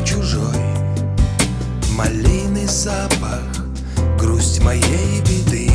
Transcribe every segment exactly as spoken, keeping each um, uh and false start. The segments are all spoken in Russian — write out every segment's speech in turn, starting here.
чужой, малиный запах, грусть моей беды,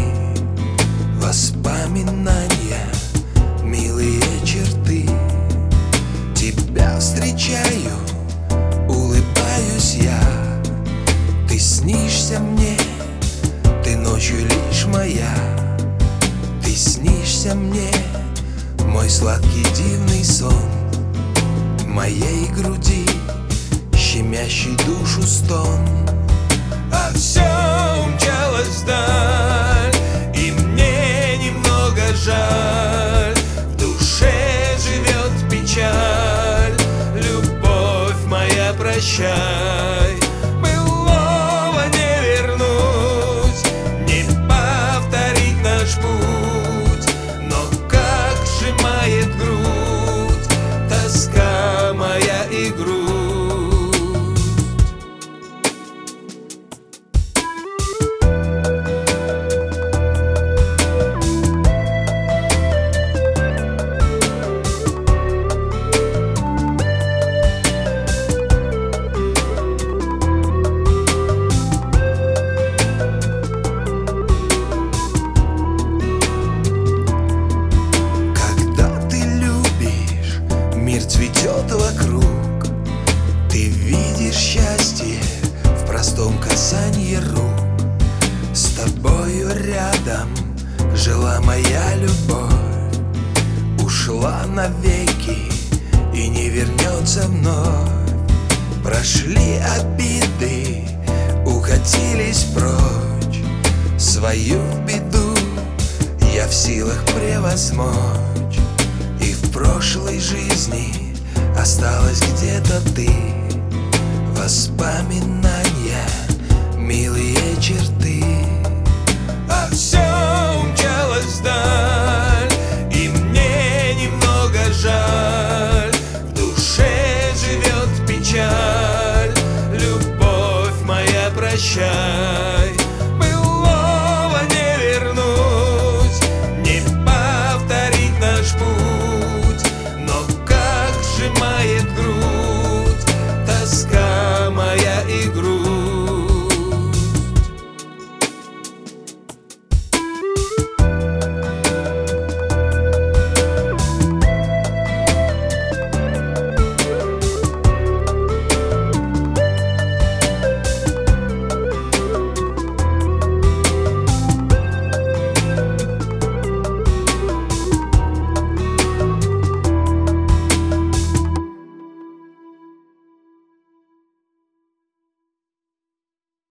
воспоминания, милые черты. Тебя встречаю, улыбаюсь я, ты снишься мне, ты ночью лишь моя. Ты снишься мне, мой сладкий дивный сон, моей груди щемящий душу стон. А все умчалось вдаль, и мне немного жаль. В душе живет печаль, любовь моя, прощай. Былого не вернуть, не повторить наш путь, но как сжимает грудь тоска моя и грусть. Цветет вокруг, ты видишь счастье в простом касании рук. С тобою рядом жила моя любовь, ушла навеки и не вернется вновь. Прошли обиды, укатились прочь, свою беду я в силах превозмочь. И в прошлой жизни осталась где-то ты, воспоминания, милые черты. А все умчалось вдаль, и мне немного жаль. В душе живет печаль, любовь моя, прощай.